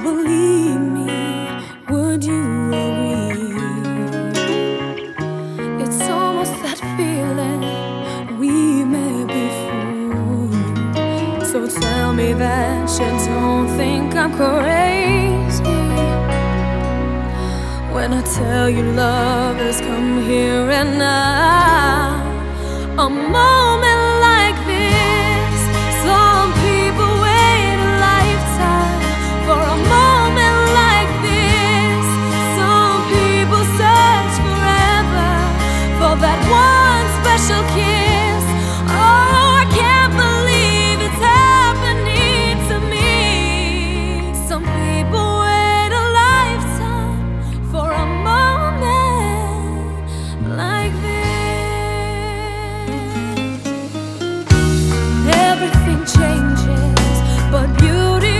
believe me, would you agree? It's almost that feeling we may be fools. So tell me that you don't think I'm crazy when I tell you love has come here and now. A moment like this, some people wait a lifetime for a moment like this. Some people search forever for that one special kiss. Oh, I can't believe it's happening to me. Some people wait a lifetime for a moment like this. Everything changes, but beauty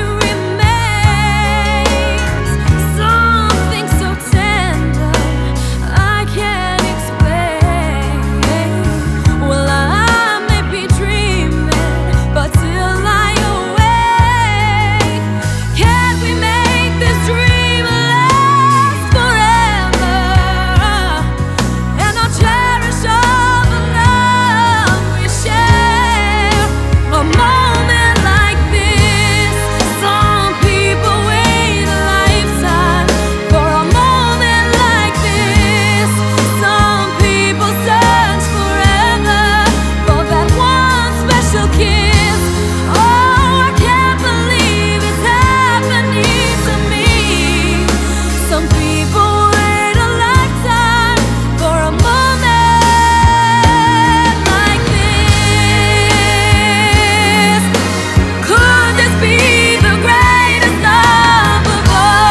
remains. Something so tender I can't explain. Well, I may be dreaming, but till I awake, can we make this dream last forever? And I'll cherish all the love we share. A moment like this, some people wait a lifetime for a moment like this. Some people search forever for that one special kiss. Oh, I can't believe it's happening to me. Some people wait a lifetime for a moment like this. Could this be the greatest love of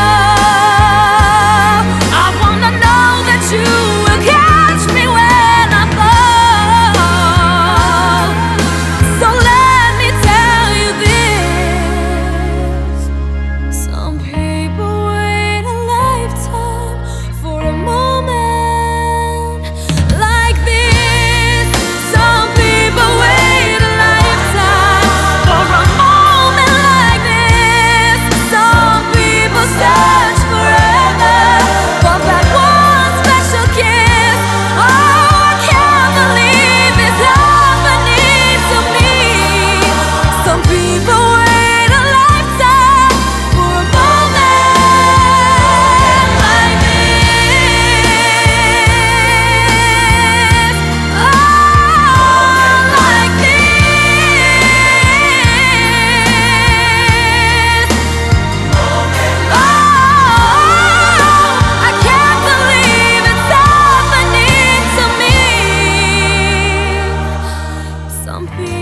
all? I wanna know that you will catch me when I fall. So let me tell you this. Some people wait a lifetime for a moment like this. Some people wait a lifetime for a moment like this. Some people search forever for that one special kiss. Oh, I can't believe it's happening to me. Some people wait a lifetime for a moment like this. Oh, like this. Oh, I can't believe it's happening to me. Some people